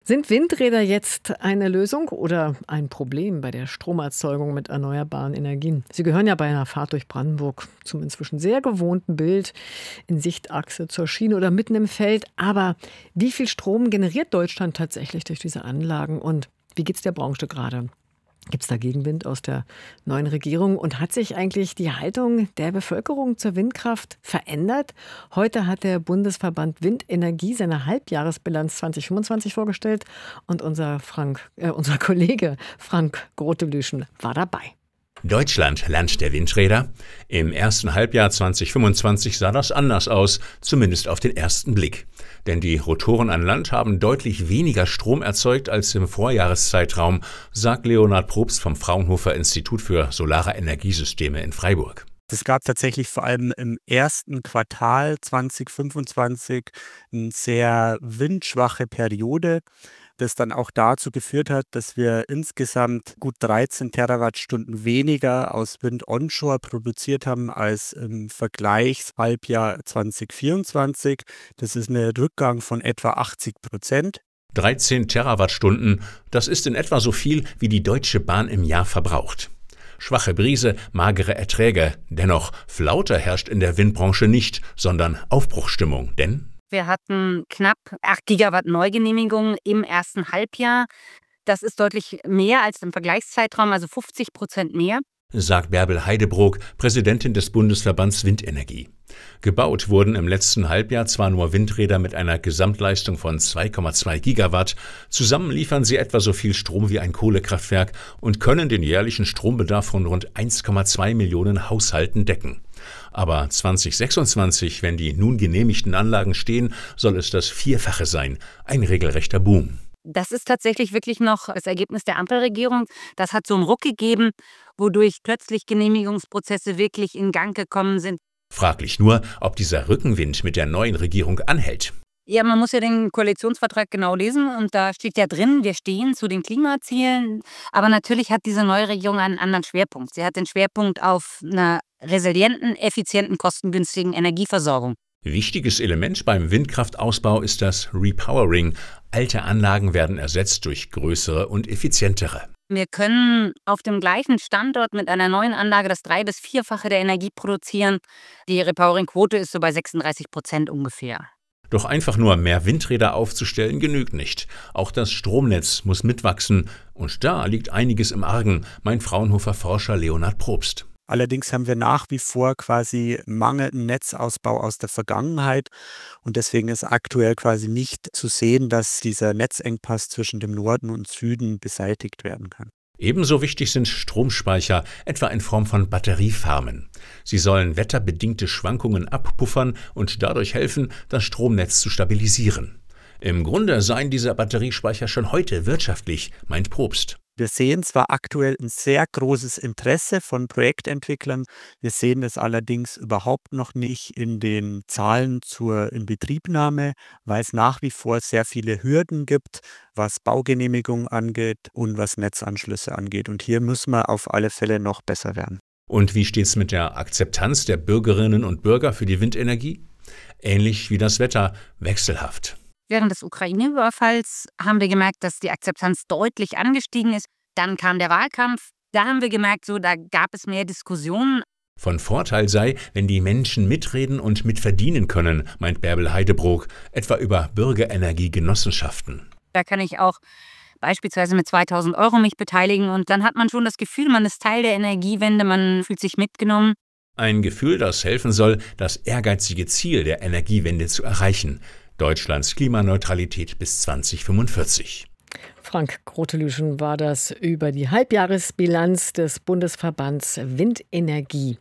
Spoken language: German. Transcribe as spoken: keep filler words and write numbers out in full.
Sind Windräder jetzt eine Lösung oder ein Problem bei der Stromerzeugung mit erneuerbaren Energien? Sie gehören ja bei einer Fahrt durch Brandenburg zum inzwischen sehr gewohnten Bild in Sichtachse zur Schiene oder mitten im Feld. Aber wie viel Strom generiert Deutschland tatsächlich durch diese Anlagen und wie geht es der Branche gerade? Gibt es da Gegenwind aus der neuen Regierung? Und hat sich eigentlich die Haltung der Bevölkerung zur Windkraft verändert? Heute hat der Bundesverband Windenergie seine Halbjahresbilanz zwanzig fünfundzwanzig vorgestellt. Und unser, Frank, äh, unser Kollege Frank Grotelüschen war dabei. Deutschland, Land der Windräder? Im ersten Halbjahr zwanzig fünfundzwanzig sah das anders aus, zumindest auf den ersten Blick. Denn die Rotoren an Land haben deutlich weniger Strom erzeugt als im Vorjahreszeitraum, sagt Leonhard Probst vom Fraunhofer Institut für Solare Energiesysteme in Freiburg. Es gab tatsächlich vor allem im ersten Quartal zwanzig fünfundzwanzig eine sehr windschwache Periode, das dann auch dazu geführt hat, dass wir insgesamt gut dreizehn Terawattstunden weniger aus Wind onshore produziert haben als im Vergleichshalbjahr zwanzig vierundzwanzig. Das ist ein Rückgang von etwa achtzig Prozent. dreizehn Terawattstunden, das ist in etwa so viel, wie die Deutsche Bahn im Jahr verbraucht. Schwache Brise, magere Erträge. Dennoch, Flaute herrscht in der Windbranche nicht, sondern Aufbruchsstimmung. Denn wir hatten knapp acht Gigawatt Neugenehmigungen im ersten Halbjahr. Das ist deutlich mehr als im Vergleichszeitraum, also fünfzig Prozent mehr, sagt Bärbel Heidebrook, Präsidentin des Bundesverbands Windenergie. Gebaut wurden im letzten Halbjahr zwar nur Windräder mit einer Gesamtleistung von zwei Komma zwei Gigawatt. Zusammen liefern sie etwa so viel Strom wie ein Kohlekraftwerk und können den jährlichen Strombedarf von rund eins Komma zwei Millionen Haushalten decken. Aber zwanzig sechsundzwanzig, wenn die nun genehmigten Anlagen stehen, soll es das Vierfache sein. Ein regelrechter Boom. Das ist tatsächlich wirklich noch das Ergebnis der Ampelregierung. Das hat so einen Ruck gegeben, wodurch plötzlich Genehmigungsprozesse wirklich in Gang gekommen sind. Fraglich nur, ob dieser Rückenwind mit der neuen Regierung anhält. Ja, man muss ja den Koalitionsvertrag genau lesen und da steht ja drin, wir stehen zu den Klimazielen. Aber natürlich hat diese neue Regierung einen anderen Schwerpunkt. Sie hat den Schwerpunkt auf einer resilienten, effizienten, kostengünstigen Energieversorgung. Wichtiges Element beim Windkraftausbau ist das Repowering. Alte Anlagen werden ersetzt durch größere und effizientere. Wir können auf dem gleichen Standort mit einer neuen Anlage das drei- bis vierfache der Energie produzieren. Die Repowering-Quote ist so bei sechsunddreißig Prozent ungefähr. Doch einfach nur mehr Windräder aufzustellen genügt nicht. Auch das Stromnetz muss mitwachsen. Und da liegt einiges im Argen, meint Fraunhofer Forscher Leonhard Probst. Allerdings haben wir nach wie vor quasi mangelnden Netzausbau aus der Vergangenheit und deswegen ist aktuell quasi nicht zu sehen, dass dieser Netzengpass zwischen dem Norden und Süden beseitigt werden kann. Ebenso wichtig sind Stromspeicher, etwa in Form von Batteriefarmen. Sie sollen wetterbedingte Schwankungen abpuffern und dadurch helfen, das Stromnetz zu stabilisieren. Im Grunde seien diese Batteriespeicher schon heute wirtschaftlich, meint Probst. Wir sehen zwar aktuell ein sehr großes Interesse von Projektentwicklern, wir sehen es allerdings überhaupt noch nicht in den Zahlen zur Inbetriebnahme, weil es nach wie vor sehr viele Hürden gibt, was Baugenehmigungen angeht und was Netzanschlüsse angeht. Und hier müssen wir auf alle Fälle noch besser werden. Und wie steht es mit der Akzeptanz der Bürgerinnen und Bürger für die Windenergie? Ähnlich wie das Wetter, wechselhaft. Während des Ukraine-Überfalls haben wir gemerkt, dass die Akzeptanz deutlich angestiegen ist. Dann kam der Wahlkampf. Da haben wir gemerkt, so, da gab es mehr Diskussionen. Von Vorteil sei, wenn die Menschen mitreden und mitverdienen können, meint Bärbel Heidebrook, etwa über Bürgerenergiegenossenschaften. Da kann ich auch beispielsweise mit zweitausend Euro mich beteiligen und dann hat man schon das Gefühl, man ist Teil der Energiewende, man fühlt sich mitgenommen. Ein Gefühl, das helfen soll, das ehrgeizige Ziel der Energiewende zu erreichen. Deutschlands Klimaneutralität bis zwanzig fünfundvierzig. Frank Grotelüschen war das über die Halbjahresbilanz des Bundesverbands Windenergie.